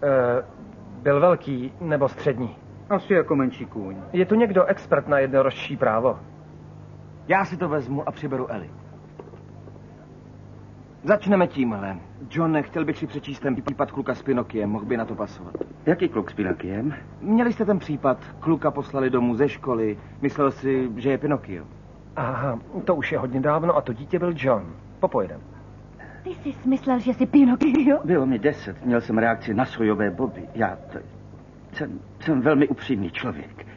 Byl velký nebo střední? Asi jako menší kůň. Je tu někdo expert na jednorožčí právo? Já si to vezmu a přiberu Eli. Začneme tímhle. John, chtěl bych si přečíst ten případ kluka s Pinokiem. Mohl by na to pasovat. Jaký kluk s Pinokiem? Měli jste ten případ. Kluka poslali domů ze školy. Myslel si, že je Pinokio. Aha, to už je hodně dávno a to dítě byl John. Popojedem. Ty jsi smyslel, že jsi Pinokio? Bylo mi 10. Měl jsem reakci na sojové boby. Jsem velmi upřímný člověk.